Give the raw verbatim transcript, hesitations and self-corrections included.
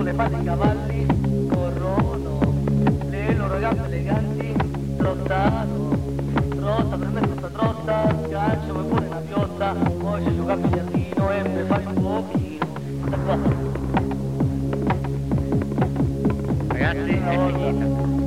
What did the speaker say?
le palle i cavalli corrono, le loro gambe eleganti trottano, trotta per me trotta trotta, sgancia come pure una piotta, poi ci gioca a biliardino e per fare un pochino. Ragazzi, è finita.